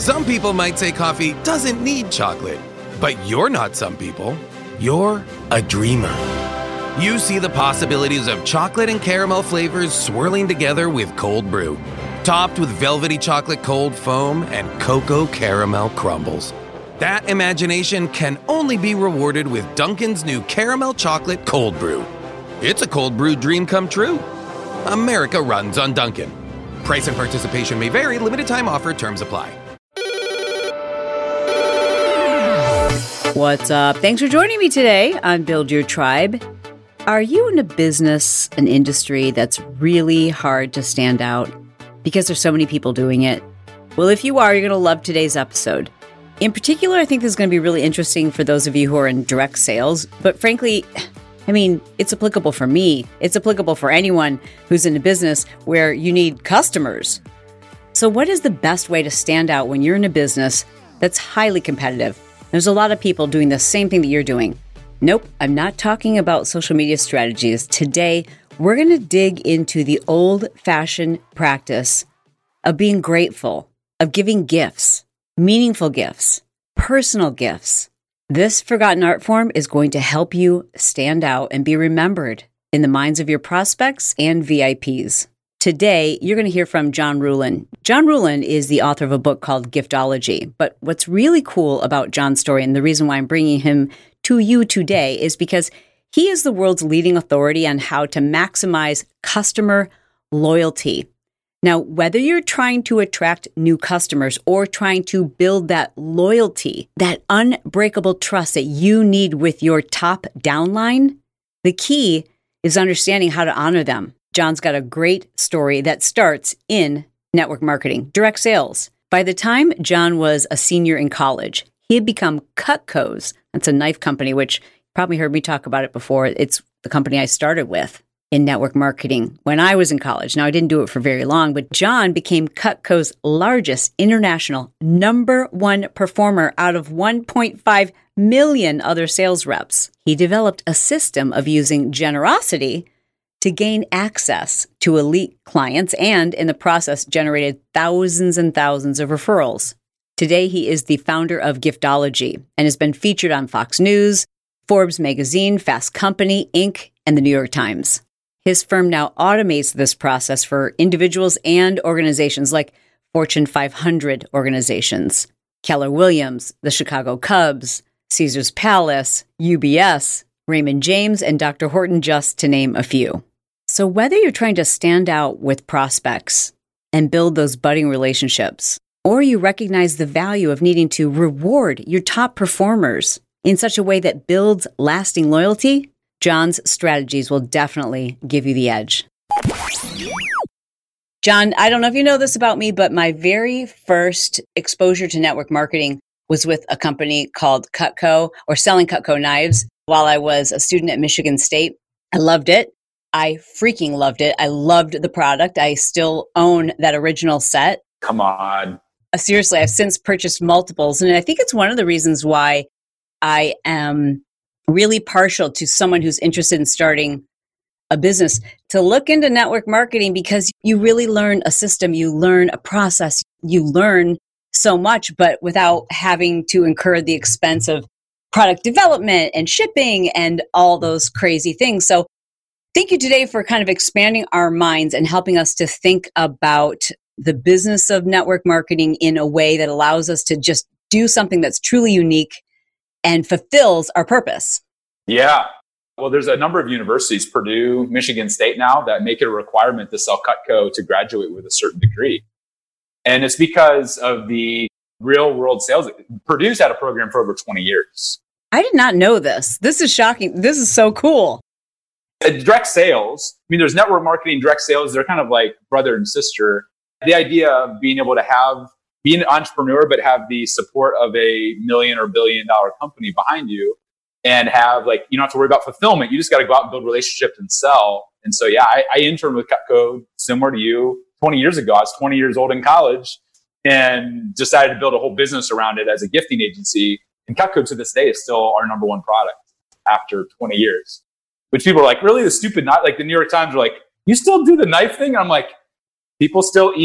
Some people might say coffee doesn't need chocolate, but you're not some people. You're a dreamer. You see the possibilities of chocolate and caramel flavors swirling together with cold brew, topped with velvety chocolate cold foam and cocoa caramel crumbles. That imagination can only be rewarded with Dunkin's new caramel chocolate cold brew. It's a cold brew dream come true. America runs on Dunkin'. Price and participation may vary. Limited time offer. Terms apply. What's up? Thanks for joining me today on Build Your Tribe. Are you in a business, an industry that's really hard to stand out because there's so many people doing it? Well, if you are, you're going to love today's episode. In particular, I think this is going to be really interesting for those of you who are in direct sales. But frankly, it's applicable for me. It's applicable for anyone who's in a business where you need customers. So what is the best way to stand out when you're in a business that's highly competitive? There's a lot of people doing the same thing that you're doing. Nope, I'm not talking about social media strategies. Today, we're going to dig into the old-fashioned practice of being grateful, of giving gifts, meaningful gifts, personal gifts. This forgotten art form is going to help you stand out and be remembered in the minds of your prospects and VIPs. Today, you're going to hear from John Ruhlin. John Ruhlin is the author of a book called Giftology. But what's really cool about John's story, and the reason why I'm bringing him to you today, is because he is the world's leading authority on how to maximize customer loyalty. Now, whether you're trying to attract new customers or trying to build that loyalty, that unbreakable trust that you need with your top downline, the key is understanding how to honor them. John's got a great story that starts in network marketing, direct sales. By the time John was a senior in college, he had become Cutco's. That's a knife company, which you probably heard me talk about it before. It's the company I started with in network marketing when I was in college. Now, I didn't do it for very long, but John became Cutco's largest international #1 performer out of 1.5 million other sales reps. He developed a system of using generosity to gain access to elite clients and, in the process, generated thousands and thousands of referrals. Today, he is the founder of Giftology and has been featured on Fox News, Forbes magazine, Fast Company, Inc., and the New York Times. His firm now automates this process for individuals and organizations like Fortune 500 organizations, Keller Williams, the Chicago Cubs, Caesars Palace, UBS, Raymond James, and Dr. Horton, just to name a few. So whether you're trying to stand out with prospects and build those budding relationships, or you recognize the value of needing to reward your top performers in such a way that builds lasting loyalty, John's strategies will definitely give you the edge. John, I don't know if you know this about me, but my very first exposure to network marketing was with a company called Cutco, or selling Cutco knives, while I was a student at Michigan State. I loved it. I freaking loved it. I loved the product. I still own that original set. Come on. Seriously, I've since purchased multiples. And I think it's one of the reasons why I am really partial to someone who's interested in starting a business to look into network marketing, because you really learn a system, you learn a process, you learn so much, but without having to incur the expense of product development and shipping and all those crazy things. So thank you today for kind of expanding our minds and helping us to think about the business of network marketing in a way that allows us to just do something that's truly unique and fulfills our purpose. Yeah. Well, there's a number of universities, Purdue, Michigan State now, that make it a requirement to sell Cutco to graduate with a certain degree. And it's because of the real world sales. Purdue's had a program for over 20 years. I did not know this. This is shocking. This is so cool. Direct sales, there's network marketing, direct sales, they're kind of like brother and sister. The idea of being able to be an entrepreneur, but have the support of a million or billion-dollar company behind you, and have you don't have to worry about fulfillment. You just got to go out and build relationships and sell. And so, yeah, I interned with Cutco similar to you 20 years ago. I was 20 years old in college and decided to build a whole business around it as a gifting agency. And Cutco to this day is still our #1 product after 20 years. Which people are like, really? The stupid knife? Like the New York Times are like, you still do the knife thing? And I'm like, people still eat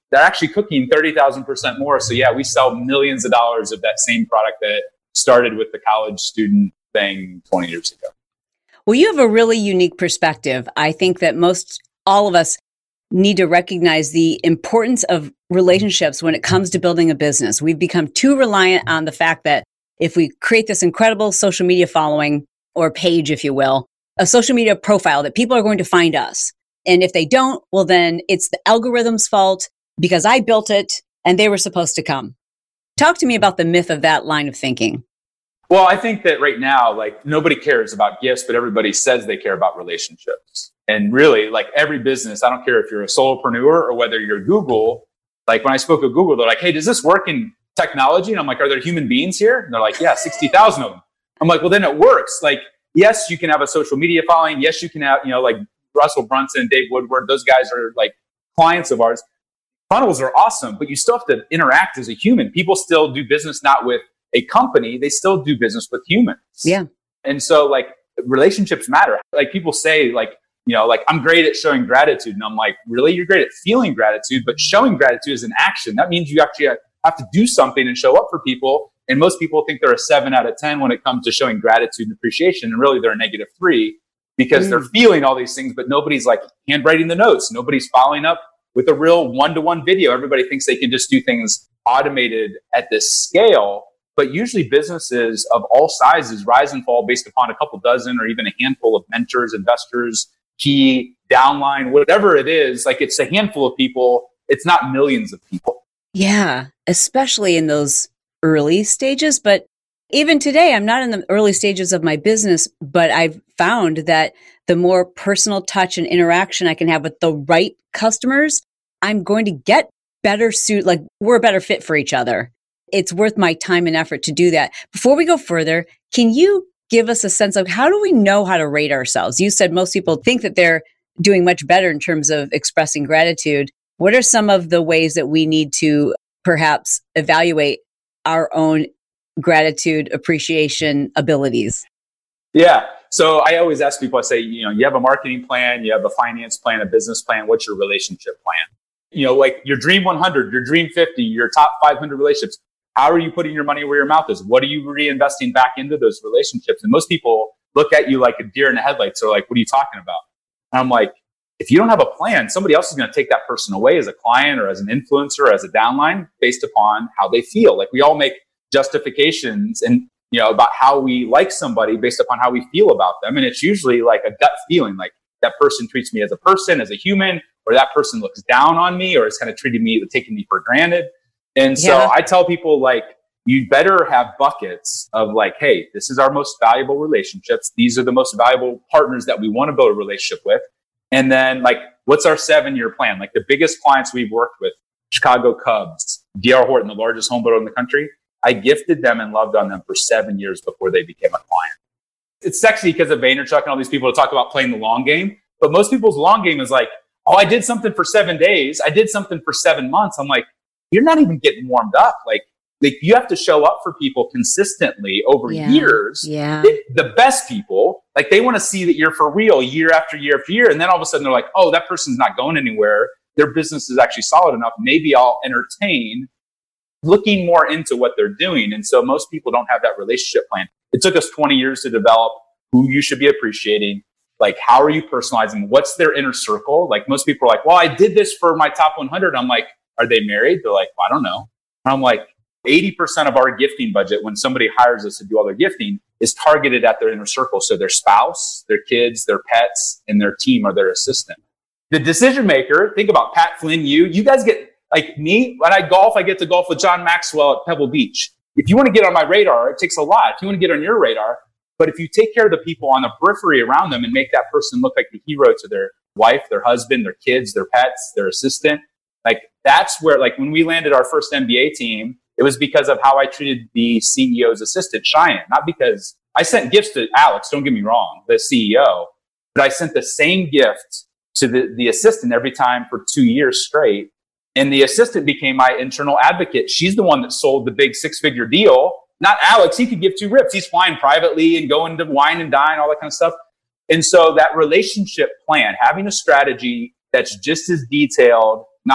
they're actually cooking 30,000% more. So yeah, we sell millions of dollars of that same product that started with the college student thing 20 years ago. Well, you have a really unique perspective. I think that all of us need to recognize the importance of relationships when it comes to building a business. We've become too reliant on the fact that if we create this incredible social media following or page, if you will, a social media profile, that people are going to find us. And if they don't, well, then it's the algorithm's fault because I built it and they were supposed to come. Talk to me about the myth of that line of thinking. Well, I think that right now, like, nobody cares about gifts, but everybody says they care about relationships. And really, like, every business, I don't care if you're a solopreneur or whether you're Google. Like, when I spoke at Google, they're like, hey, does this work in technology? And I'm like, are there human beings here? And they're like, yeah, 60,000 of them. I'm like, well, then it works. Like, yes, you can have a social media following. Yes, you can have, like Russell Brunson, Dave Woodward, those guys are like clients of ours. Funnels are awesome, but you still have to interact as a human. People still do business not with a company, they still do business with humans. Yeah. And so, like, relationships matter. Like, people say, like, like, I'm great at showing gratitude. And I'm like, really? You're great at feeling gratitude, but showing gratitude is an action. That means you actually have to do something and show up for people. And most people think they're a 7 out of 10 when it comes to showing gratitude and appreciation. And really, they're a -3 because they're feeling all these things, but nobody's like handwriting the notes. Nobody's following up with a real one-to-one video. Everybody thinks they can just do things automated at this scale. But usually businesses of all sizes rise and fall based upon a couple dozen or even a handful of mentors, investors, key, downline, whatever it is. Like, it's a handful of people. It's not millions of people. Yeah, especially in those early stages. But even today, I'm not in the early stages of my business, but I've found that the more personal touch and interaction I can have with the right customers, I'm going to get better like, we're a better fit for each other. It's worth my time and effort to do that. Before we go further, can you give us a sense of how do we know how to rate ourselves? You said most people think that they're doing much better in terms of expressing gratitude. What are some of the ways that we need to perhaps evaluate our own gratitude appreciation abilities? Yeah. So I always ask people, I say, you have a marketing plan, you have a finance plan, a business plan. What's your relationship plan? Like your dream 100, your dream 50, your top 500 relationships. How are you putting your money where your mouth is? What are you reinvesting back into those relationships? And most people look at you like a deer in the headlights. They're like, what are you talking about? And I'm like, if you don't have a plan, somebody else is going to take that person away as a client or as an influencer or as a downline based upon how they feel. Like, we all make justifications and, about how we like somebody based upon how we feel about them. And it's usually like a gut feeling, like that person treats me as a person, as a human, or that person looks down on me or is kind of treating me, taking me for granted. And so I tell people, like, you better have buckets of like, hey, this is our most valuable relationships. These are the most valuable partners that we want to build a relationship with. And then, like, what's our 7-year plan? Like, the biggest clients we've worked with, Chicago Cubs, D.R. Horton, the largest home builder in the country, I gifted them and loved on them for 7 years before they became a client. It's sexy because of Vaynerchuk and all these people to talk about playing the long game. But most people's long game is like, oh, I did something for 7 days. I did something for 7 months. I'm like, you're not even getting warmed up. Like you have to show up for people consistently over years. Yeah. The best people, like, they want to see that you're for real year after year after year. And then all of a sudden they're like, oh, that person's not going anywhere. Their business is actually solid enough. Maybe I'll entertain looking more into what they're doing. And so most people don't have that relationship plan. It took us 20 years to develop who you should be appreciating. Like, how are you personalizing? What's their inner circle? Like, most people are like, well, I did this for my top 100. I'm like, are they married? They're like, well, I don't know. And I'm like, 80% of our gifting budget, when somebody hires us to do all their gifting, is targeted at their inner circle. So their spouse, their kids, their pets, and their team or their assistant. The decision maker, think about Pat Flynn, you guys get, like me, when I golf, I get to golf with John Maxwell at Pebble Beach. If you want to get on my radar, it takes a lot. If you want to get on your radar, but if you take care of the people on the periphery around them and make that person look like the hero to their wife, their husband, their kids, their pets, their assistant, like, that's where, like, when we landed our first MBA team, it was because of how I treated the CEO's assistant, Cheyenne. Not because I sent gifts to Alex, don't get me wrong, the CEO, but I sent the same gift to the assistant every time for 2 years straight. And the assistant became my internal advocate. She's the one that sold the big 6-figure deal, not Alex. He could give 2 rips. He's flying privately and going to wine and dine, all that kind of stuff. And so that relationship plan, having a strategy that's just as detailed, not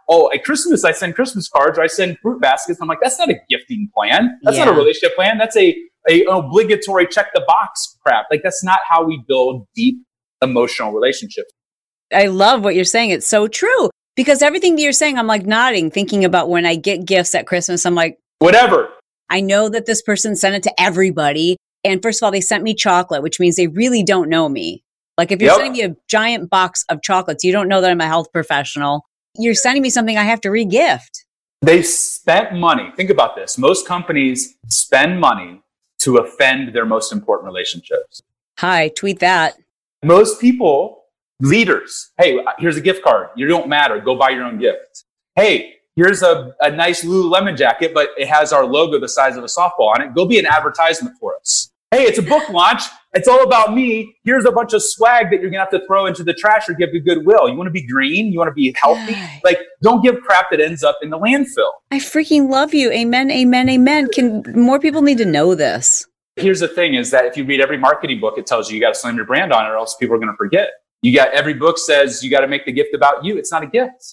oh, at Christmas, I send Christmas cards or I send fruit baskets. I'm like, that's not a gifting plan. That's not a relationship plan. That's a obligatory check the box crap. Like, that's not how we build deep emotional relationships. I love what you're saying. It's so true. Because everything that you're saying, I'm like nodding, thinking about when I get gifts at Christmas. I'm like, whatever. I know that this person sent it to everybody. And first of all, they sent me chocolate, which means they really don't know me. Like if you're sending me a giant box of chocolates, you don't know that I'm a health professional. You're sending me something I have to re-gift. They spent money. Think about this. Most companies spend money to offend their most important relationships. Hi, tweet that. Most people, leaders, hey, here's a gift card. You don't matter. Go buy your own gift. Hey, here's a nice Lululemon jacket, but it has our logo the size of a softball on it. Go be an advertisement for us. Hey, it's a book launch. It's all about me. Here's a bunch of swag that you're going to have to throw into the trash or give to Goodwill. You want to be green? You want to be healthy? Like, don't give crap that ends up in the landfill. I freaking love you. Amen, amen, amen. More people need to know this. Here's the thing is that if you read every marketing book, it tells you got to slam your brand on it or else people are going to forget. Every book says you got to make the gift about you. It's not a gift.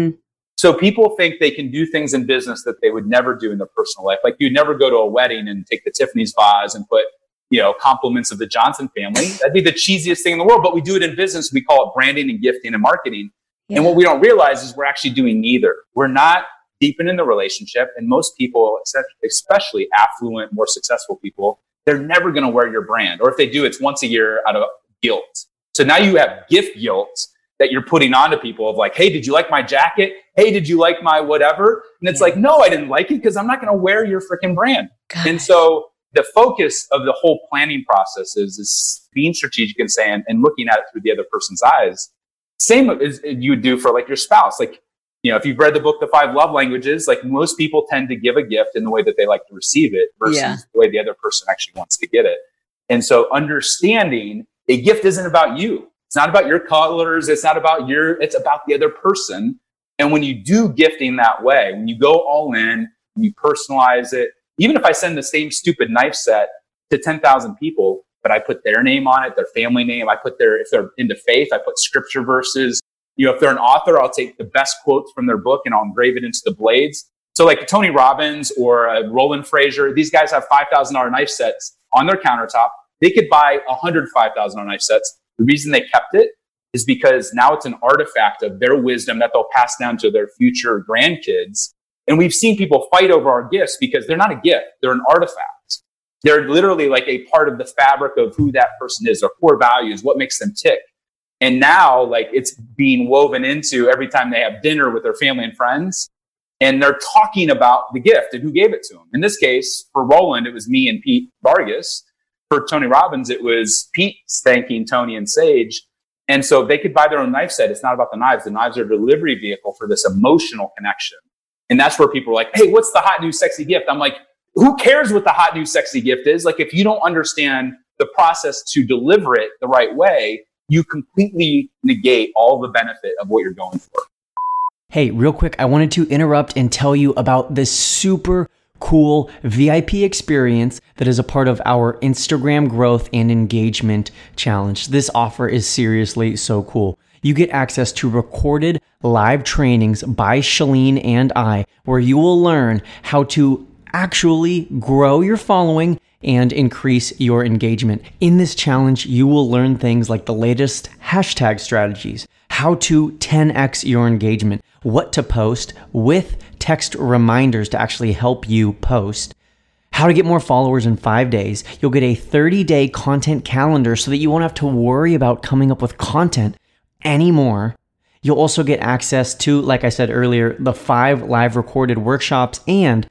So people think they can do things in business that they would never do in their personal life. Like you'd never go to a wedding and take the Tiffany's vase and put, compliments of the Johnson family. That'd be the cheesiest thing in the world, but we do it in business. We call it branding and gifting and marketing. Yeah. And what we don't realize is we're actually doing neither. We're not deepening the relationship. And most people, especially affluent, more successful people, they're never going to wear your brand. Or if they do, it's once a year out of guilt. So now you have gift guilt that you're putting onto people of like, hey, did you like my jacket? Hey, did you like my whatever? And it's like, no, I didn't like it because I'm not going to wear your freaking brand. God. And so the focus of the whole planning process is being strategic and saying, and looking at it through the other person's eyes. Same as you would do for like your spouse. Like, if you've read the book, The 5 Love Languages, like most people tend to give a gift in the way that they like to receive it versus the way the other person actually wants to get it. And so understanding a gift isn't about you. It's not about your colors. It's not about it's about the other person. And when you do gifting that way, when you go all in, when you personalize it, even if I send the same stupid knife set to 10,000 people, but I put their name on it, their family name, if they're into faith, I put scripture verses. If they're an author, I'll take the best quotes from their book and I'll engrave it into the blades. So like Tony Robbins or Roland Frazier, these guys have $5,000 knife sets on their countertop. They could buy $105,000 knife sets. The reason they kept it is because now it's an artifact of their wisdom that they'll pass down to their future grandkids. And we've seen people fight over our gifts because they're not a gift. They're an artifact. They're literally like a part of the fabric of who that person is, their core values, what makes them tick. And now like it's being woven into every time they have dinner with their family and friends. And they're talking about the gift and who gave it to them. In this case, for Roland, it was me and Pete Vargas. For Tony Robbins, it was Pete thanking Tony and Sage. And so they could buy their own knife set. It's not about the knives. The knives are a delivery vehicle for this emotional connection. And that's where people are like, hey, what's the hot, new, sexy gift? I'm like, who cares what the hot, new, sexy gift is? Like, if you don't understand the process to deliver it the right way, you completely negate all the benefit of what you're going for. Hey, real quick, I wanted to interrupt and tell you about this super cool VIP experience that is a part of our Instagram growth and engagement challenge. This offer is seriously so cool. You get access to recorded live trainings by Shalene and I, where you will learn how to actually grow your following and increase your engagement. In this challenge, you will learn things like the latest hashtag strategies, how to 10x your engagement, what to post with text reminders to actually help you post, how to get more followers in 5 days. You'll get a 30-day content calendar so that you won't have to worry about coming up with content anymore. You'll also get access to, like I said earlier, the 5 live recorded workshops and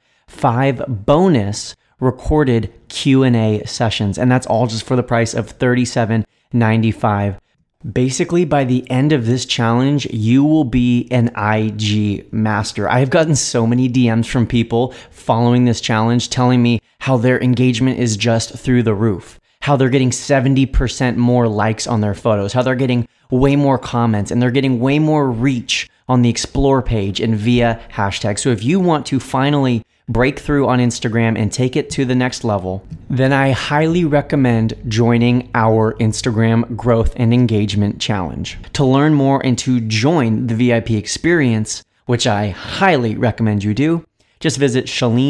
5 bonus recorded Q&A sessions. And that's all just for the price of $37.95. Basically, by the end of this challenge, you will be an IG master. I've gotten so many DMs from people following this challenge telling me how their engagement is just through the roof, how they're getting 70% more likes on their photos, how they're getting way more comments, and they're getting way more reach on the Explore page and via hashtag. So if you want to finally break through on Instagram and take it to the next level, then I highly recommend joining our Instagram growth and engagement challenge. To learn more and to join the VIP experience, which I highly recommend you do. Just visit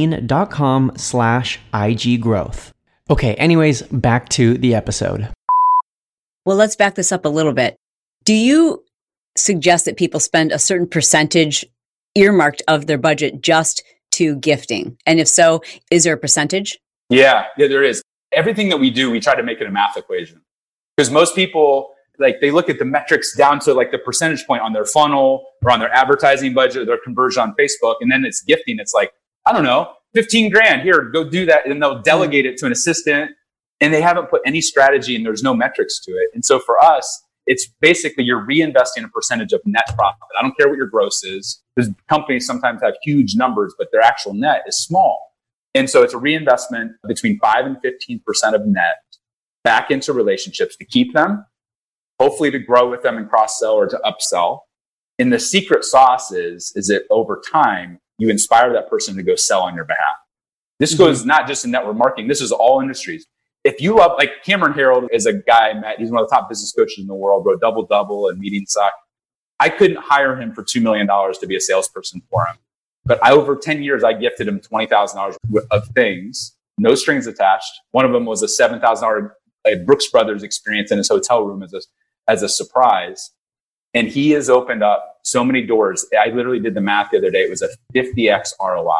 chalene.com/IGgrowth. Okay, anyways, back to the episode. Well, let's back this up a little bit. Do you suggest that people spend a certain percentage earmarked of their budget just to gifting? And if so, is there a percentage? Yeah, there is. Everything that we do, we try to make it a math equation. Because most people, they look at the metrics down to the percentage point on their funnel or on their advertising budget or their conversion on Facebook. And then it's gifting. It's I don't know, 15 grand here, go do that. And they'll delegate it to an assistant, and they haven't put any strategy and there's no metrics to it. And so for us, it's basically you're reinvesting a percentage of net profit. I don't care what your gross is, because companies sometimes have huge numbers, but their actual net is small. And so it's a reinvestment between 5 and 15% of net back into relationships to keep them, hopefully to grow with them and cross-sell or to upsell. And the secret sauce is that over time, you inspire that person to go sell on your behalf. This goes not just in network marketing. This is all industries. If you love, Cameron Herold is a guy I met. He's one of the top business coaches in the world, wrote Double Double and Meeting Suck. I couldn't hire him for $2 million to be a salesperson for him. But over 10 years, I gifted him $20,000 of things, no strings attached. One of them was a $7,000 Brooks Brothers experience in his hotel room as a surprise. And he has opened up so many doors. I literally did the math the other day. It was a 50x ROI.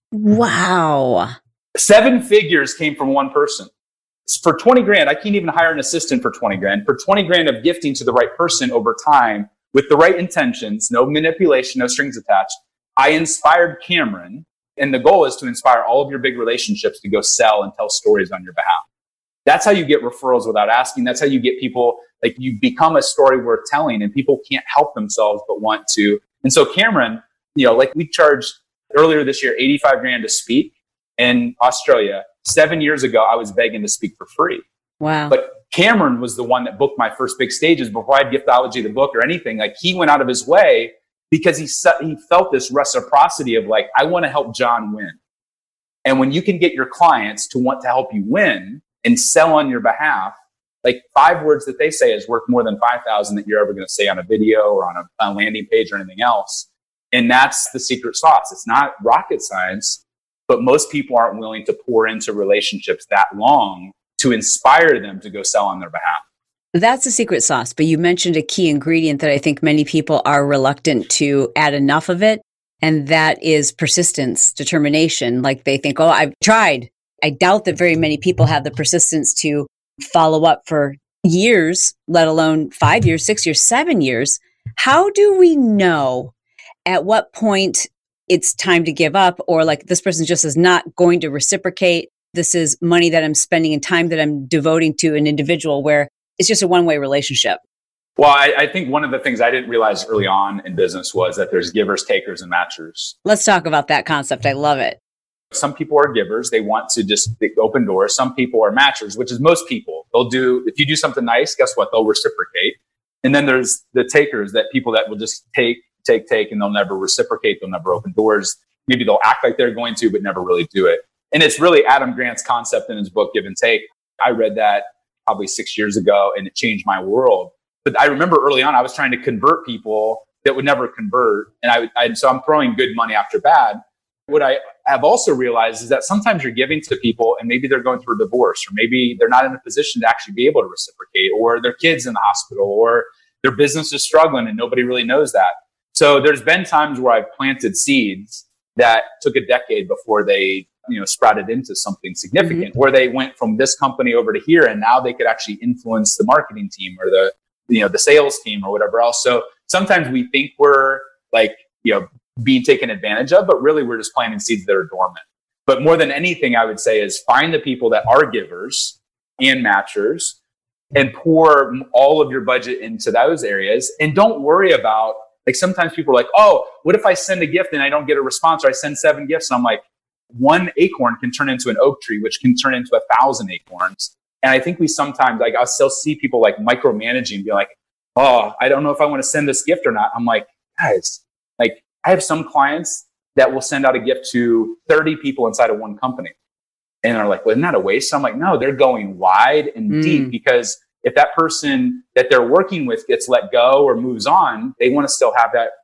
Wow. 7 figures came from one person. For 20 grand, I can't even hire an assistant for 20 grand. For 20 grand of gifting to the right person over time with the right intentions, no manipulation, no strings attached, I inspired Cameron, and the goal is to inspire all of your big relationships to go sell and tell stories on your behalf. That's how you get referrals without asking. That's how you get people, you become a story worth telling, and people can't help themselves but want to. And so Cameron, we charged earlier this year, 85 grand to speak in Australia. 7 years ago, I was begging to speak for free. Wow. But Cameron was the one that booked my first big stages before I had Giftology, the book, or anything. He went out of his way because he felt this reciprocity of I want to help John win. And when you can get your clients to want to help you win and sell on your behalf, 5 words that they say is worth more than 5,000 that you're ever going to say on a video or on a landing page or anything else. And that's the secret sauce. It's not rocket science, but most people aren't willing to pour into relationships that long to inspire them to go sell on their behalf. That's the secret sauce. But you mentioned a key ingredient that I think many people are reluctant to add enough of it. And that is persistence, determination. They think, oh, I've tried. I doubt that very many people have the persistence to follow up for years, let alone 5 years, 6 years, 7 years. How do we know at what point it's time to give up, or this person just is not going to reciprocate? This is money that I'm spending and time that I'm devoting to an individual where it's just a one-way relationship. Well, I think one of the things I didn't realize early on in business was that there's givers, takers, and matchers. Let's talk about that concept. I love it. Some people are givers. They want to just open doors. Some people are matchers, which is most people. If you do something nice, guess what? They'll reciprocate. And then there's the takers, that people that will just take, and they'll never reciprocate. They'll never open doors. Maybe they'll act like they're going to, but never really do it. And it's really Adam Grant's concept in his book, Give and Take. I read that probably 6 years ago, and it changed my world. But I remember early on, I was trying to convert people that would never convert. And so I'm throwing good money after bad. What I have also realized is that sometimes you're giving to people and maybe they're going through a divorce, or maybe they're not in a position to actually be able to reciprocate, or their kid's in the hospital, or their business is struggling and nobody really knows that. So there's been times where I've planted seeds that took a decade before they sprouted into something significant, where they went from this company over to here, and now they could actually influence the marketing team or the sales team or whatever else. So sometimes we think we're being taken advantage of, but really we're just planting seeds that are dormant. But more than anything, I would say is find the people that are givers and matchers and pour all of your budget into those areas. And don't worry about, sometimes people are like, oh, what if I send a gift and I don't get a response, or I send 7 gifts? And I'm like, one acorn can turn into an oak tree, which can turn into 1,000 acorns. And I think we sometimes, I'll still see people micromanaging, be like, oh, I don't know if I want to send this gift or not. I'm like, guys, I have some clients that will send out a gift to 30 people inside of one company. And they're like, well, isn't that a waste? So I'm like, no, they're going wide and deep, because if that person that they're working with gets let go or moves on, they want to still have that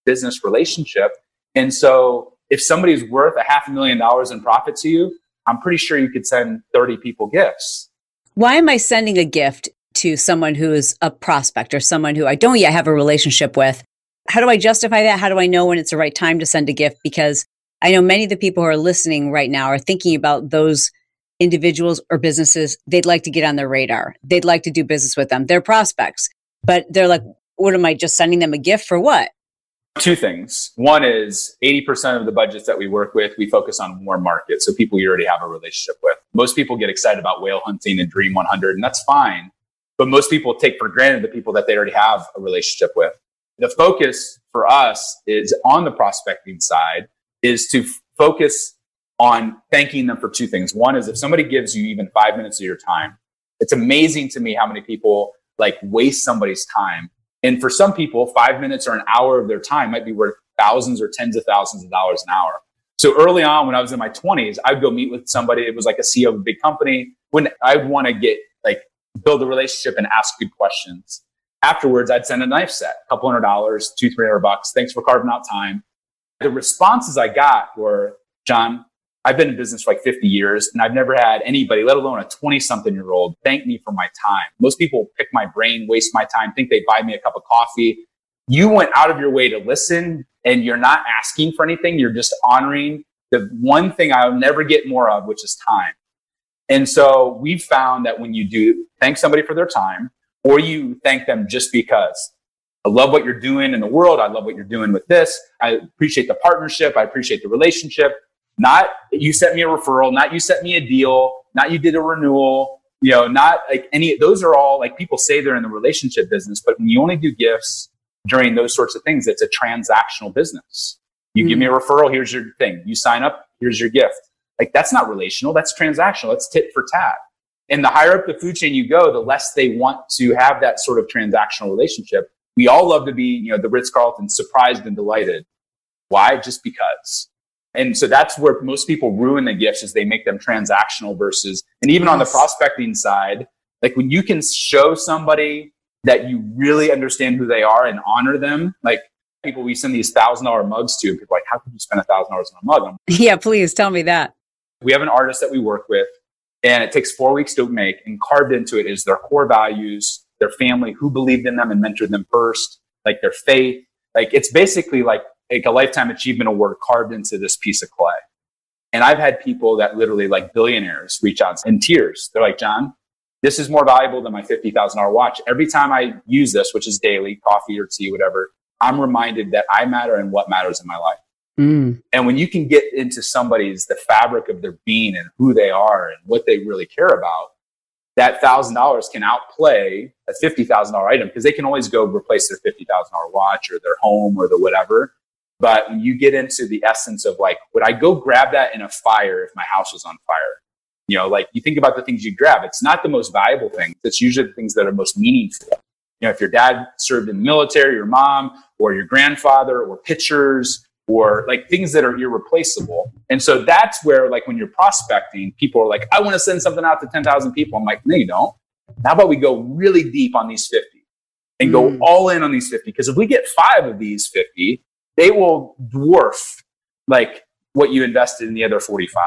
business relationship. And so if somebody's worth $500,000 in profit to you, I'm pretty sure you could send 30 people gifts. Why am I sending a gift to someone who is a prospect or someone who I don't yet have a relationship with? How do I justify that? How do I know when it's the right time to send a gift? Because I know many of the people who are listening right now are thinking about those individuals or businesses they'd like to get on their radar. They'd like to do business with them. They're prospects, but they're like, what am I just sending them a gift for what? Two things. One is 80% of the budgets that we work with, we focus on warm markets. So people you already have a relationship with. Most people get excited about whale hunting and Dream 100, and that's fine. But most people take for granted the people that they already have a relationship with. The focus for us is on the prospecting side is to focus on thanking them for two things. One is if somebody gives you even 5 minutes of your time, it's amazing to me how many people like waste somebody's time. And for some people, 5 minutes or an hour of their time might be worth thousands or tens of thousands of dollars an hour. So early on, when I was in my 20s, I'd go meet with somebody. It was like a CEO of a big company. When I'd want to build a relationship and ask good questions. Afterwards, I'd send a knife set, a couple $100, $200-$300. Thanks for carving out time. The responses I got were, John, I've been in business for like 50 years and I've never had anybody, let alone a 20-something-year-old, thank me for my time. Most people pick my brain, waste my time, think they buy me a cup of coffee. You went out of your way to listen and you're not asking for anything. You're just honoring the one thing I'll never get more of, which is time. And so we've found that when you do thank somebody for their time or you thank them just because, I love what you're doing in the world. I love what you're doing with this. I appreciate the partnership. I appreciate the relationship. Not you sent me a referral, not you sent me a deal, not you did a renewal, not like any, those are all like people say they're in the relationship business, but when you only do gifts during those sorts of things, it's a transactional business. You give me a referral, here's your thing. You sign up, here's your gift. Like that's not relational, that's transactional, that's tit for tat. And the higher up the food chain you go, the less they want to have that sort of transactional relationship. We all love to be, the Ritz-Carlton, surprised and delighted. Why? Just because. And so that's where most people ruin the gifts is they make them transactional versus, and even on the prospecting side, like when you can show somebody that you really understand who they are and honor them, like people we send these $1,000 mugs to, people are like, how could you spend $1,000 on a mug? Yeah, please tell me that. We have an artist that we work with and it takes 4 weeks to make, and carved into it is their core values, their family, who believed in them and mentored them first, like their faith. Like it's basically like a lifetime achievement award carved into this piece of clay. And I've had people that literally like billionaires reach out in tears. They're like, John, this is more valuable than my $50,000 watch. Every time I use this, which is daily, coffee or tea, whatever, I'm reminded that I matter and what matters in my life. And when you can get into the fabric of their being and who they are and what they really care about, that $1,000 can outplay a $50,000 item because they can always go replace their $50,000 watch or their home or the whatever. But when you get into the essence of like, would I go grab that in a fire if my house was on fire? Like you think about the things you grab, it's not the most valuable thing. It's usually the things that are most meaningful. If your dad served in the military, your mom or your grandfather or pictures or like things that are irreplaceable. And so that's where like when you're prospecting, people are like, I want to send something out to 10,000 people. I'm like, no, you don't. How about we go really deep on these 50 and go all in on these 50? Because if we get 5 of these 50, they will dwarf like what you invested in the other 45.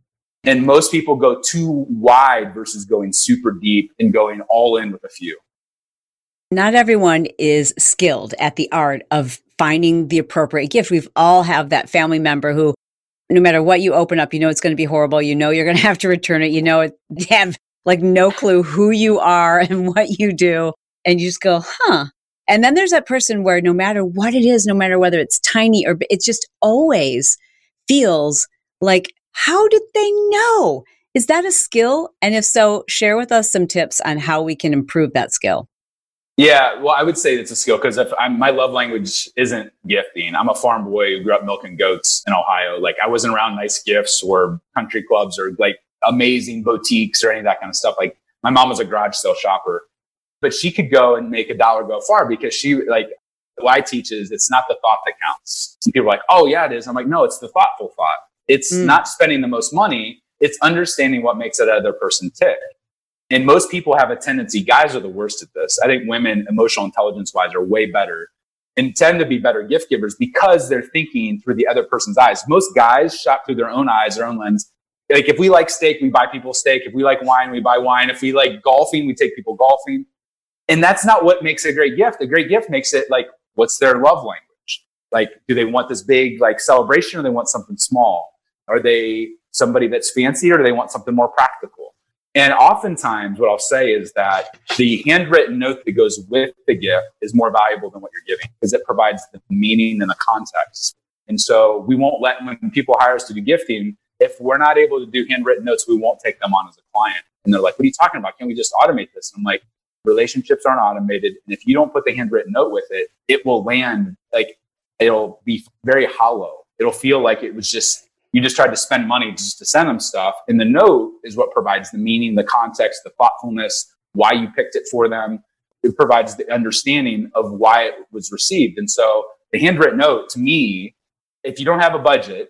And most people go too wide versus going super deep and going all in with a few. Not everyone is skilled at the art of finding the appropriate gift. We've all have that family member who, no matter what you open up, it's going to be horrible. You're going to have to return it. You have like no clue who you are and what you do. And you just go, huh. And then there's that person where no matter what it is, no matter whether it's tiny or it just always feels like, how did they know? Is that a skill? And if so, share with us some tips on how we can improve that skill. Yeah, well, I would say it's a skill because my love language isn't gifting. I'm a farm boy who grew up milking goats in Ohio. Like I wasn't around nice gifts or country clubs or like amazing boutiques or any of that kind of stuff. Like my mom was a garage sale shopper, but she could go and make $1 go far because she like what I teach is it's not the thought that counts. Some people are like, oh yeah, it is. I'm like, no, it's the thoughtful thought. It's not spending the most money. It's understanding what makes that other person tick. And most people have a tendency, guys are the worst at this. I think women, emotional intelligence wise, are way better. and tend to be better gift givers because they're thinking through the other person's eyes. Most guys shop through their own eyes, their own lens. Like if we like steak, we buy people steak. If we like wine, we buy wine. If we like golfing, we take people golfing. And that's not what makes a great gift. A great gift makes it like, what's their love language? Like, do they want this big like celebration or they want something small? Are they somebody that's fancy or do they want something more practical? And oftentimes what I'll say is that the handwritten note that goes with the gift is more valuable than what you're giving because it provides the meaning and the context. And so we won't let, when people hire us to do gifting, if we're not able to do handwritten notes, we won't take them on as a client. And they're like, what are you talking about? Can't we just automate this? And I'm like, relationships aren't automated. And if you don't put the handwritten note with it, it will land like, it'll be very hollow. It'll feel like it was just, you just tried to spend money just to send them stuff. And the note is what provides the meaning, the context, the thoughtfulness, why you picked it for them. It provides the understanding of why it was received. And so the handwritten note, to me, if you don't have a budget,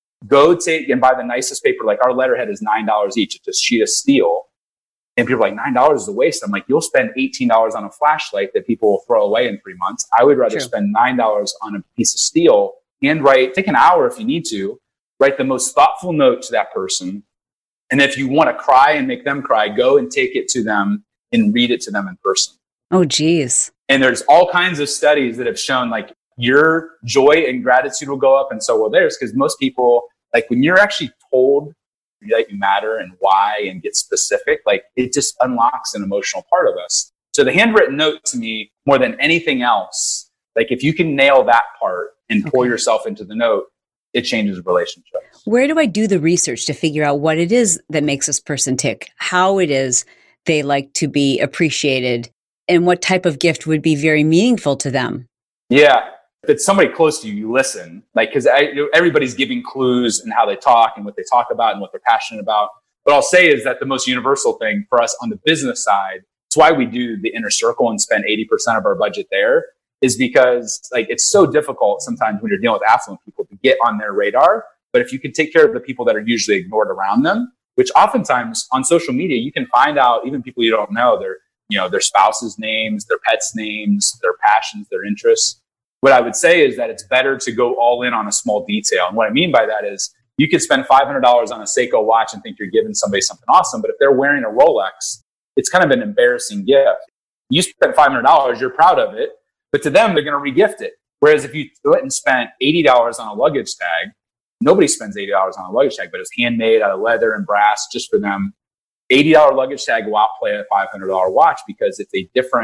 go take and buy the nicest paper. Like our letterhead is $9 each. It's a sheet of steel. And people are like, $9 is a waste. I'm like, you'll spend $18 on a flashlight that people will throw away in 3 months. I would rather spend $9 on a piece of steel, handwrite, take an hour if you need to, write the most thoughtful note to that person. And if you want to cry and make them cry, go and take it to them and read it to them in person. Oh, geez. And there's all kinds of studies that have shown like your joy and gratitude will go up and so will theirs. Because most people, like when you're actually told that you matter and why and get specific, like it just unlocks an emotional part of us. So the handwritten note to me, more than anything else, like if you can nail that part and pour yourself into the note, it changes relationships. Where do I do the research to figure out what it is that makes this person tick, how it is they like to be appreciated, and what type of gift would be very meaningful to them? Yeah. If it's somebody close to you, you listen. Like, because everybody's giving clues and how they talk and what they talk about and what they're passionate about. What I'll say is that the most universal thing for us on the business side, it's why we do the inner circle and spend 80% of our budget there, is because like it's so difficult sometimes when you're dealing with affluent people to get on their radar. But if you can take care of the people that are usually ignored around them, which oftentimes on social media, you can find out even people you don't know, their spouse's names, their pets' names, their passions, their interests. What I would say is that it's better to go all in on a small detail. And what I mean by that is you could spend $500 on a Seiko watch and think you're giving somebody something awesome. But if they're wearing a Rolex, it's kind of an embarrassing gift. You spent $500, you're proud of it. But to them, they're going to regift it. Whereas if you went and spent $80 on a luggage tag, nobody spends $80 on a luggage tag, but it's handmade out of leather and brass just for them. $80 luggage tag will outplay a $500 watch because it's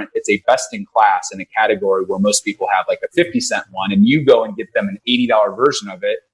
a best in class in a category where most people have like a 50-cent one, and you go and get them an $80 version of it.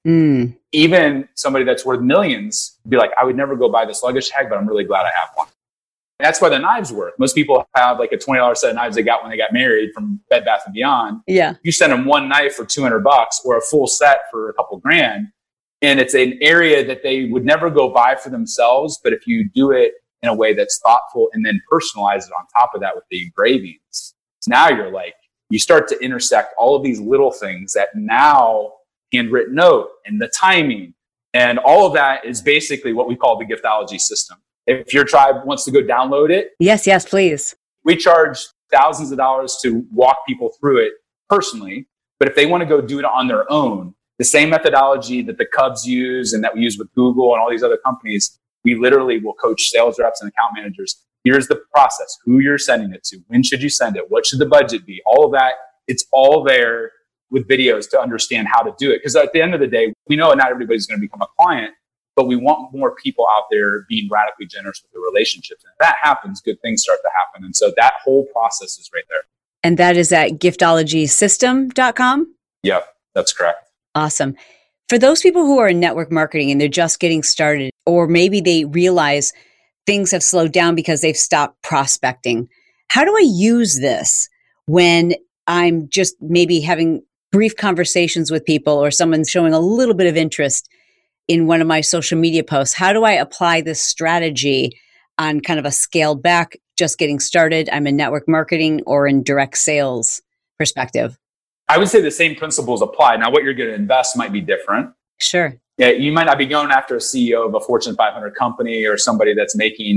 Even somebody that's worth millions would be like, I would never go buy this luggage tag, but I'm really glad I have one. That's why the knives work. Most people have like a $20 set of knives they got when they got married from Bed Bath & Beyond. Yeah. You send them one knife for $200 or a full set for a couple grand. And it's an area that they would never go buy for themselves. But if you do it in a way that's thoughtful and then personalize it on top of that with the engravings, now you're like, you start to intersect all of these little things that now handwritten note and the timing and all of that is basically what we call the giftology system. If your tribe wants to go download it. Yes, please. We charge thousands of dollars to walk people through it personally. But if they want to go do it on their own, the same methodology that the Cubs use and that we use with Google and all these other companies, we literally will coach sales reps and account managers. Here's the process, who you're sending it to, when should you send it, what should the budget be, all of that. It's all there with videos to understand how to do it. Because at the end of the day, we know not everybody's going to become a client, but we want more people out there being radically generous with their relationships. And if that happens, good things start to happen. And so that whole process is right there. And that is at giftologysystem.com? Yep, that's correct. Awesome. For those people who are in network marketing and they're just getting started, or maybe they realize things have slowed down because they've stopped prospecting, how do I use this when I'm just maybe having brief conversations with people or someone's showing a little bit of interest in one of my social media posts? How do I apply this strategy on kind of a scaled back, just getting started, I'm in network marketing or in direct sales perspective? I would say the same principles apply. Now, what you're going to invest might be different. Sure. Yeah, you might not be going after a CEO of a Fortune 500 company or somebody that's making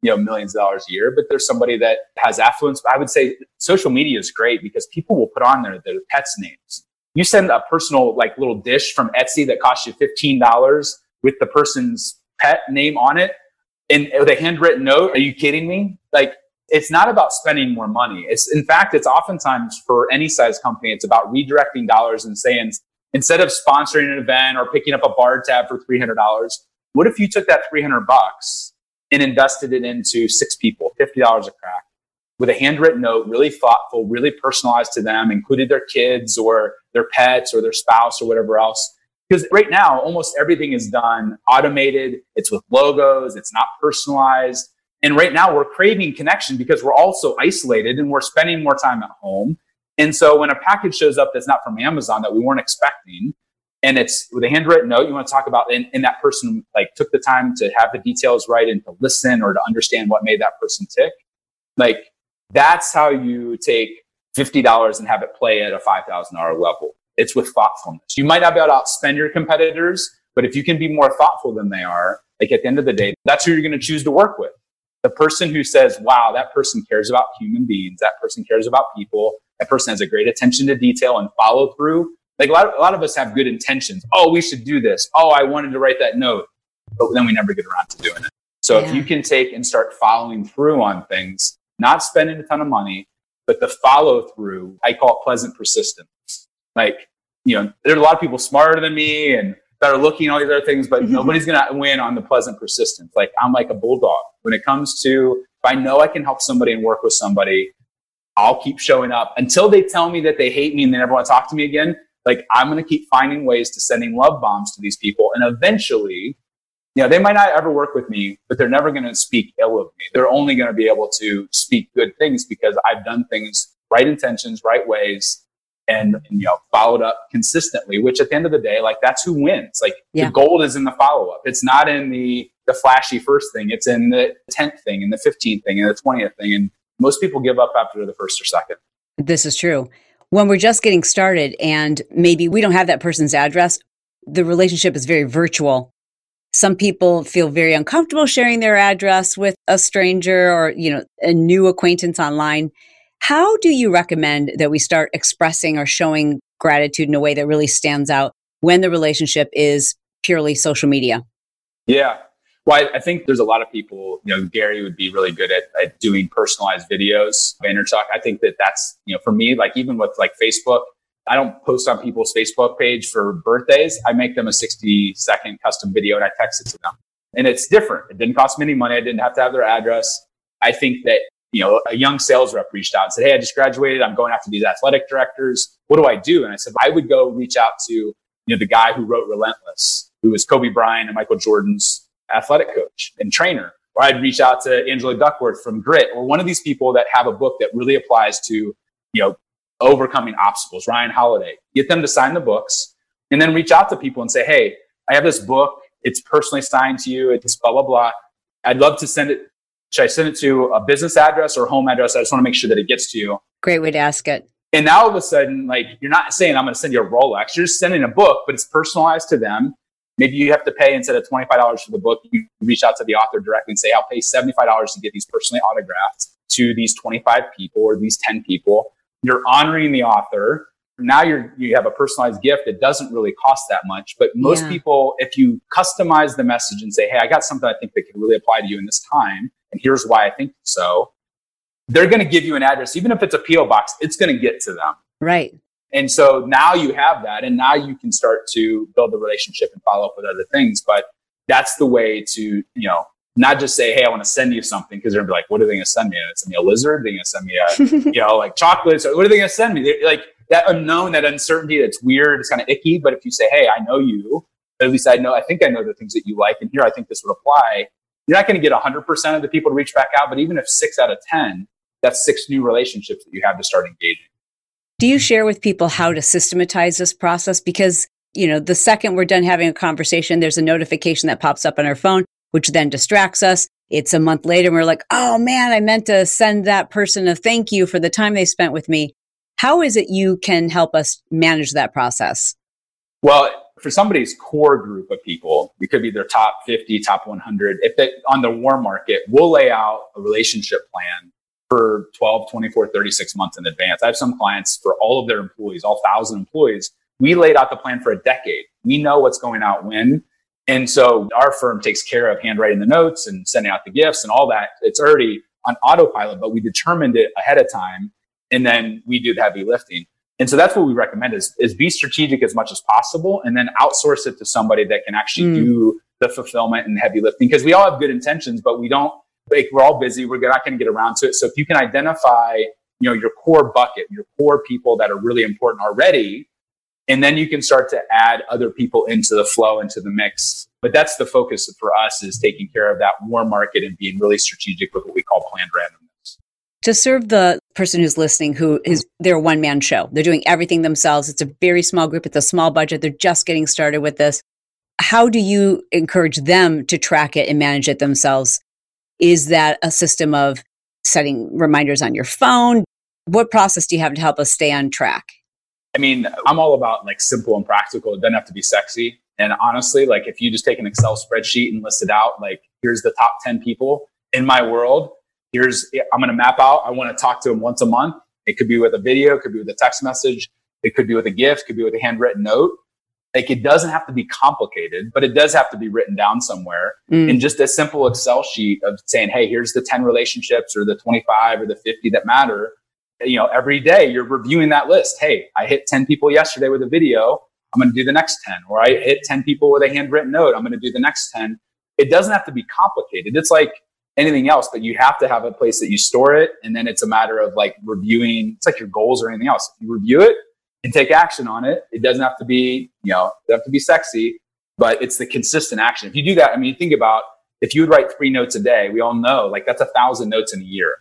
millions of dollars a year, but there's somebody that has affluence. I would say social media is great because people will put on their pets' names. You send a personal like little dish from Etsy that costs you $15 with the person's pet name on it and with a handwritten note. Are you kidding me? Like, it's not about spending more money. In fact, it's oftentimes for any size company, it's about redirecting dollars and saying, instead of sponsoring an event or picking up a bar tab for $300, what if you took that $300 and invested it into 6 people, $50 a crack, with a handwritten note, really thoughtful, really personalized to them, included their kids or their pets or their spouse or whatever else. Because right now, almost everything is done automated. It's with logos. It's not personalized. And right now we're craving connection because we're also isolated and we're spending more time at home. And so when a package shows up that's not from Amazon that we weren't expecting, and it's with a handwritten note, you want to talk about, and that person like took the time to have the details right and to listen or to understand what made that person tick. Like, that's how you take $50 and have it play at a $5,000 level. It's with thoughtfulness. You might not be able to outspend your competitors, but if you can be more thoughtful than they are, like at the end of the day, that's who you're going to choose to work with. The person who says, wow, that person cares about human beings. That person cares about people. That person has a great attention to detail and follow through. Like a lot of us have good intentions. Oh, we should do this. Oh, I wanted to write that note, but then we never get around to doing it. So if you can take and start following through on things, not spending a ton of money, but the follow through, I call it pleasant persistence. Like, there's a lot of people smarter than me and that are looking at all these other things, but nobody's going to win on the pleasant persistence. Like, I'm like a bulldog. When it comes to, if I know I can help somebody and work with somebody, I'll keep showing up until they tell me that they hate me and they never want to talk to me again. Like, I'm going to keep finding ways to sending love bombs to these people. And eventually, they might not ever work with me, but they're never going to speak ill of me. They're only going to be able to speak good things because I've done things, right intentions, right ways, and followed up consistently, which at the end of the day, like, that's who wins. Like, the gold is in the follow-up. It's not in the flashy first thing. It's in the 10th thing and the 15th thing and the 20th thing. And most people give up after the first or second. This is true. When we're just getting started and maybe we don't have that person's address, the relationship is very virtual. Some people feel very uncomfortable sharing their address with a stranger or, a new acquaintance online. How do you recommend that we start expressing or showing gratitude in a way that really stands out when the relationship is purely social media? Yeah. Well, I think there's a lot of people, Gary would be really good at doing personalized videos, Vaynerchuk. I think that's, for me, like even with like Facebook, I don't post on people's Facebook page for birthdays. I make them a 60-second custom video and I text it to them. And it's different. It didn't cost me any money. I didn't have to have their address. I think that, a young sales rep reached out and said, hey, I just graduated. I'm going after these athletic directors. What do I do? And I said, I would go reach out to, the guy who wrote Relentless, who was Kobe Bryant and Michael Jordan's athletic coach and trainer. Or I'd reach out to Angela Duckworth from Grit, or one of these people that have a book that really applies to, overcoming obstacles, Ryan Holiday. Get them to sign the books and then reach out to people and say, hey, I have this book. It's personally signed to you. It's blah, blah, blah. I'd love to send it. Should I send it to a business address or home address? I just want to make sure that it gets to you. Great way to ask it. And now all of a sudden, like, you're not saying I'm going to send you a Rolex. You're just sending a book, but it's personalized to them. Maybe you have to pay, instead of $25 for the book, you reach out to the author directly and say, I'll pay $75 to get these personally autographed to these 25 people or these 10 people. You're honoring the author. Now you have a personalized gift that doesn't really cost that much. But most people, if you customize the message and say, hey, I got something I think that could really apply to you in this time, and here's why I think so, they're going to give you an address. Even if it's a P.O. box, it's going to get to them. Right. And so now you have that, and now you can start to build the relationship and follow up with other things. But that's the way to, not just say, hey, I want to send you something, because they're going to be like, what are they going to send me? They're going to send me a lizard? They're going to send me like chocolates? Or what are they going to send me? They're like that unknown, that uncertainty, that's weird. It's kind of icky. But if you say, hey, I know you, at least I think I know the things that you like, and here I think this would apply. You're not going to get 100% of the people to reach back out, but even if 6 out of 10, that's 6 new relationships that you have to start engaging. Do you share with people how to systematize this process? Because, the second we're done having a conversation, there's a notification that pops up on our phone, which then distracts us. It's a month later and we're like, oh man, I meant to send that person a thank you for the time they spent with me. How is it you can help us manage that process? Well, for somebody's core group of people, it could be their top 50, top 100. If they on the warm market, we'll lay out a relationship plan for 12, 24, 36 months in advance. I have some clients for all of their employees, all 1,000 employees. We laid out the plan for a decade. We know what's going out when. And so our firm takes care of handwriting the notes and sending out the gifts and all that. It's already on autopilot, but we determined it ahead of time. And then we do the heavy lifting. And so that's what we recommend is be strategic as much as possible and then outsource it to somebody that can actually do the fulfillment and heavy lifting. Because we all have good intentions, but we don't, like, we're all busy. We're not going to get around to it. So if you can identify, your core bucket, your core people that are really important already, and then you can start to add other people into the flow, into the mix. But that's the focus for us, is taking care of that warm market and being really strategic with what we call planned randomness. To serve the person who's listening, they're a one-man show. They're doing everything themselves. It's a very small group. It's a small budget. They're just getting started with this. How do you encourage them to track it and manage it themselves? Is that a system of setting reminders on your phone? What process do you have to help us stay on track? I mean, I'm all about like simple and practical. It doesn't have to be sexy. And honestly, like if you just take an Excel spreadsheet and list it out, like here's the top 10 people in my world. I'm going to map out. I want to talk to them once a month. It could be with a video, it could be with a text message. It could be with a gift, it could be with a handwritten note. Like it doesn't have to be complicated, but it does have to be written down somewhere in just a simple Excel sheet of saying, hey, here's the 10 relationships or the 25 or the 50 that matter. Every day you're reviewing that list. Hey, I hit 10 people yesterday with a video. I'm going to do the next 10. Or I hit 10 people with a handwritten note. I'm going to do the next 10. It doesn't have to be complicated. It's like anything else, but you have to have a place that you store it. And then it's a matter of like reviewing. It's like your goals or anything else. You review it and take action on it. It doesn't have to be, it doesn't have to be sexy, but it's the consistent action. If you do that, I mean, think about if you would write 3 notes a day, we all know like that's 1,000 notes in a year.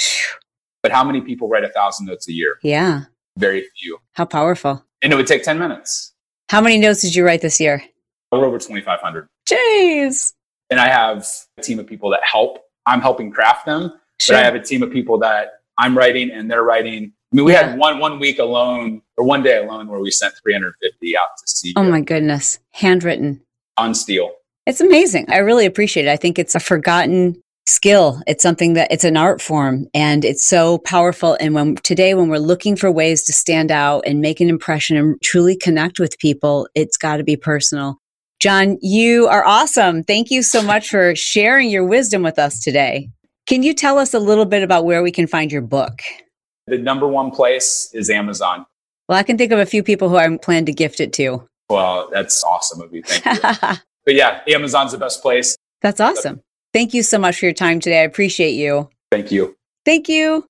But how many people write 1,000 notes a year? Yeah. Very few. How powerful. And it would take 10 minutes. How many notes did you write this year? We're over 2,500. Jeez. And I have a team of people that help. I'm helping craft them. Sure. But I have a team of people that I'm writing and they're writing. I mean, we had one week alone or one day alone where we sent 350 out to see. Oh my goodness. Handwritten. On steel. It's amazing. I really appreciate it. I think it's a forgotten skill. It's something that it's an art form and it's so powerful. And when we're looking for ways to stand out and make an impression and truly connect with people, it's got to be personal. John, you are awesome. Thank you so much for sharing your wisdom with us today. Can you tell us a little bit about where we can find your book? The number one place is Amazon. Well, I can think of a few people who I plan to gift it to. Well, that's awesome of you. Thank you. But yeah, Amazon's the best place. That's awesome. Thank you so much for your time today. I appreciate you. Thank you. Thank you.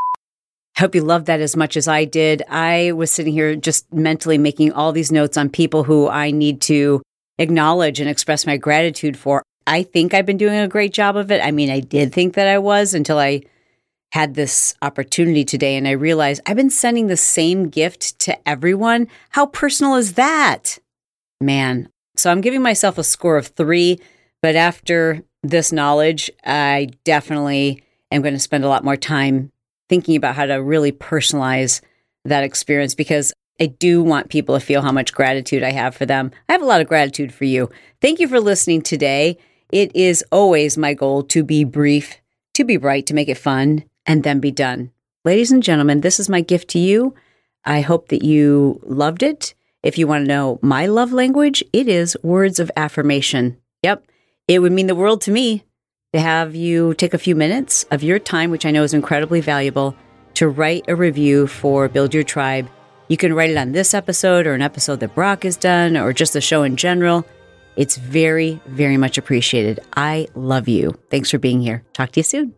I hope you loved that as much as I did. I was sitting here just mentally making all these notes on people who I need to acknowledge and express my gratitude for. I think I've been doing a great job of it. I mean, I did think that I was until I had this opportunity today and I realized I've been sending the same gift to everyone. How personal is that? Man. So I'm giving myself a score of 3, but after this knowledge, I definitely am going to spend a lot more time thinking about how to really personalize that experience because I do want people to feel how much gratitude I have for them. I have a lot of gratitude for you. Thank you for listening today. It is always my goal to be brief, to be bright, to make it fun, and then be done. Ladies and gentlemen, this is my gift to you. I hope that you loved it. If you want to know my love language, it is words of affirmation. Yep. It would mean the world to me to have you take a few minutes of your time, which I know is incredibly valuable, to write a review for Build Your Tribe. You can write it on this episode or an episode that Brock has done or just the show in general. It's very, very much appreciated. I love you. Thanks for being here. Talk to you soon.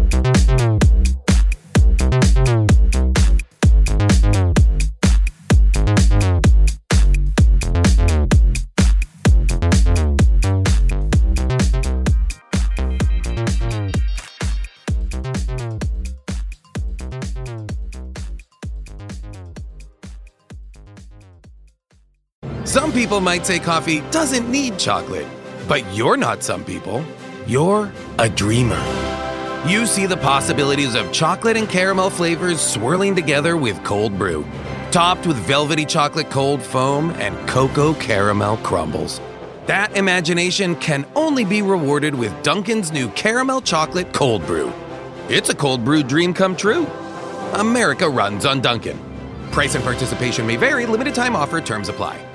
Some people might say coffee doesn't need chocolate, but you're not some people. You're a dreamer. You see the possibilities of chocolate and caramel flavors swirling together with cold brew. topped with velvety chocolate cold foam and cocoa caramel crumbles. That imagination can only be rewarded with Dunkin's new Caramel Chocolate Cold Brew. It's a cold brew dream come true. America runs on Dunkin'. Price and participation may vary. Limited time offer. Terms apply.